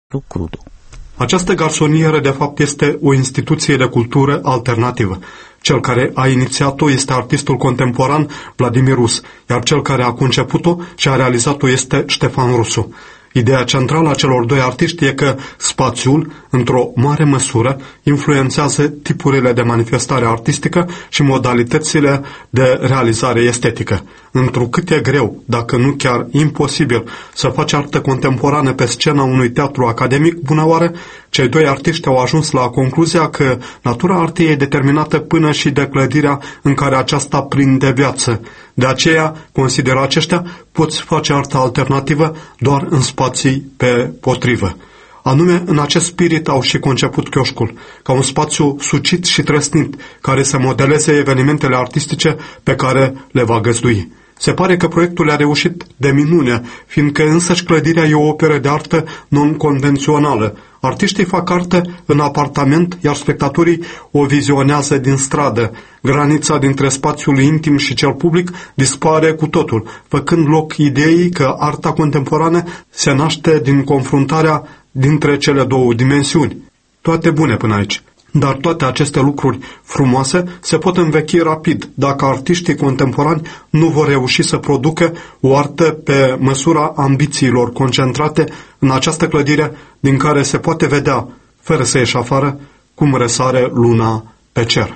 crudo. Această garsonieră, de fapt, este o instituție de cultură alternativă. Cel care a inițiat-o este artistul contemporan Vladimir Rus, iar cel care a conceput-o și a realizat-o este Ștefan Rusu. Ideea centrală a celor doi artiști e că spațiul, într-o mare măsură, influențează tipurile de manifestare artistică și modalitățile de realizare estetică. Întrucât e greu, dacă nu chiar imposibil, să faci artă contemporană pe scena unui teatru academic, bună oară, cei doi artiști au ajuns la concluzia că natura artei e determinată până și de clădirea în care aceasta prinde viață. De aceea, consideră aceștia, poți face artă alternativă doar în spații pe potrivă. Anume, în acest spirit au și conceput chioșcul, ca un spațiu sucit și trăsnit, care să modeleze evenimentele artistice pe care le va găzdui. Se pare că proiectul a reușit de minune, fiindcă însăși clădirea e o operă de artă non-convențională. Artiștii fac artă în apartament, iar spectatorii o vizionează din stradă. Granița dintre spațiul intim și cel public dispare cu totul, făcând loc ideii că arta contemporană se naște din confruntarea dintre cele două dimensiuni. Toate bune până aici. Dar toate aceste lucruri frumoase se pot învechi rapid dacă artiștii contemporani nu vor reuși să producă o artă pe măsura ambițiilor concentrate în această clădire din care se poate vedea, fără să ieși afară, cum răsare luna pe cer.